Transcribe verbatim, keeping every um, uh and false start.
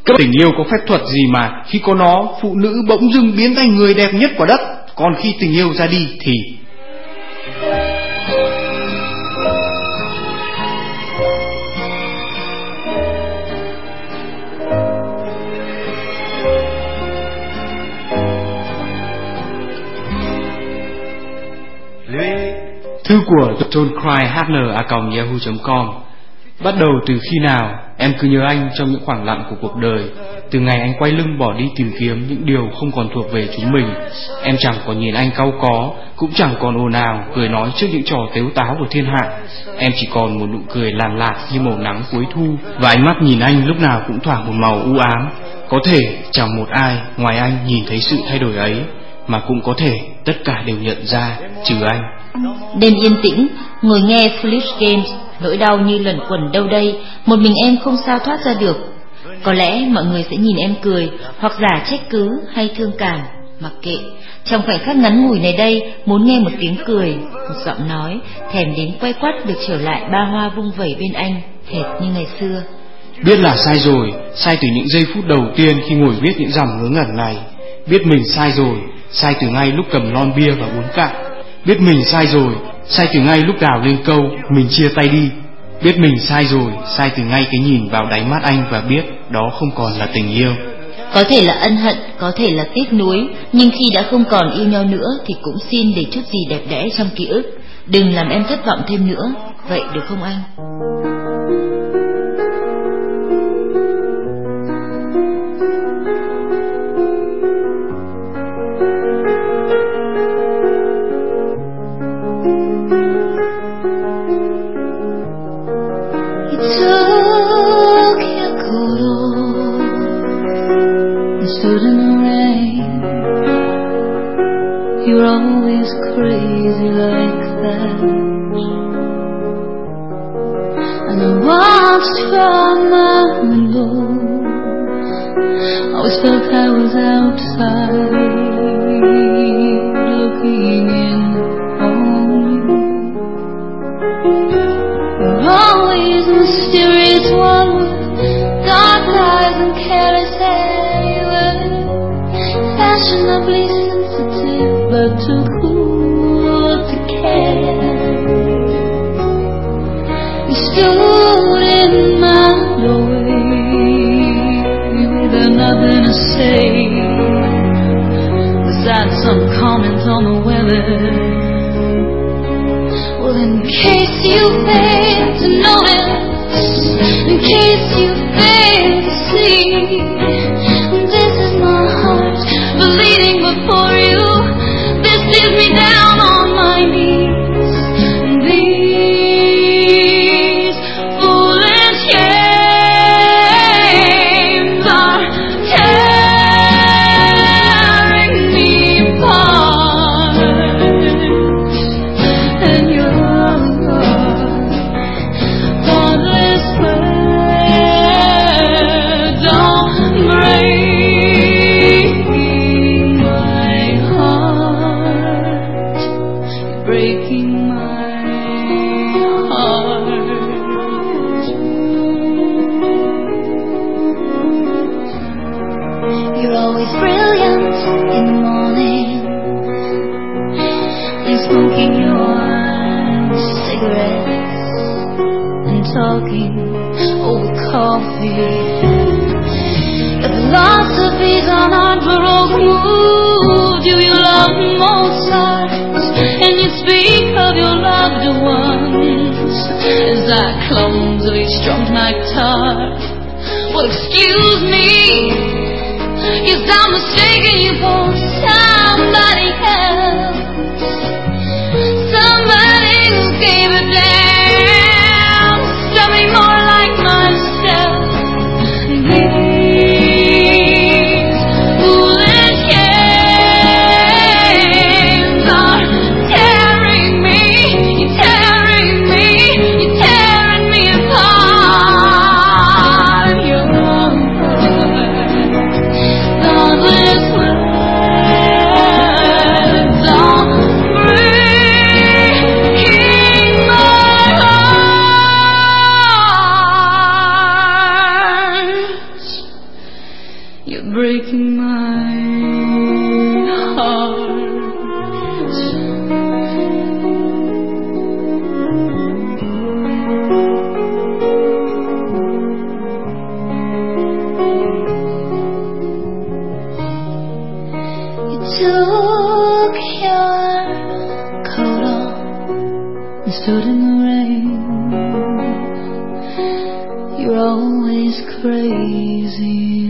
Cái tình yêu có phép thuật gì mà khi có nó, phụ nữ bỗng dưng biến thành người đẹp nhất quả đất, còn khi tình yêu ra đi thì... Thư của don't cry partner a còng yahoo chấm com. Bắt đầu từ khi nào em cứ nhớ anh trong những khoảng lặng của cuộc đời. Từ ngày anh quay lưng bỏ đi tìm kiếm những điều không còn thuộc về chúng mình, em chẳng còn nhìn anh cau có, cũng chẳng còn ồn ào cười nói trước những trò tếu táo của thiên hạ. Em chỉ còn một nụ cười làn lạt như màu nắng cuối thu, và ánh mắt nhìn anh lúc nào cũng thoảng một màu u ám. Có thể chẳng một ai ngoài anh nhìn thấy sự thay đổi ấy, mà cũng có thể tất cả đều nhận ra trừ anh. Đêm yên tĩnh, ngồi nghe Foolish Games, nỗi đau như luẩn quẩn đâu đây, một mình em không sao thoát ra được. Có lẽ mọi người sẽ nhìn em cười, hoặc giả trách cứ hay thương cảm, mặc kệ. Trong khoảnh khắc ngắn ngủi này đây, muốn nghe một tiếng cười, một giọng nói, thèm đến quay quắt được trở lại ba hoa vung vẩy bên anh, hệt như ngày xưa. Biết là sai rồi, sai từ những giây phút đầu tiên khi ngồi viết những dòng ngớ ngẩn này. Biết mình sai rồi, sai từ ngay lúc cầm lon bia và uống cạn. Biết mình sai rồi, sai từ ngay lúc gào lên câu mình chia tay đi. Biết mình sai rồi, sai từ ngay cái nhìn vào đáy mắt anh và biết đó không còn là tình yêu. Có thể là ân hận, có thể là tiếc nuối, nhưng khi đã không còn yêu nhau nữa thì cũng xin để chút gì đẹp đẽ trong ký ức. Đừng làm em thất vọng thêm nữa, vậy được không anh? You're always crazy like that, and I watched from my window. Always felt I was outside, looking in on you. You're always a mysterious one, with dark eyes and careless hair, fashionably sensitive, but too cool to care. You stood in my doorway with nothing to say, besides some comment on the weather. Well, in case you fail to notice, in case you fail to see, this is my heart bleeding before you. This leaves me down on my knees. These foolish games are tearing me apart, and your thoughtless words don't break my heart, breaking my heart. You're always brilliant in the morning, you're smoking your cigarettes and talking over coffee. Your philosophies on art baroque mood. Do you love Mozart? And you speak of your loved ones as I clumsily strummed my guitar. Well, excuse me, yes, I'm mistaken you for somebody else, somebody who gave a damn, somebody more like myself. These foolish games are tearing me, you're tearing me, you're tearing me apart. Your thoughtless words are breaking my You're breaking my heart. You took your coat off and stood in the rain. You're always crazy.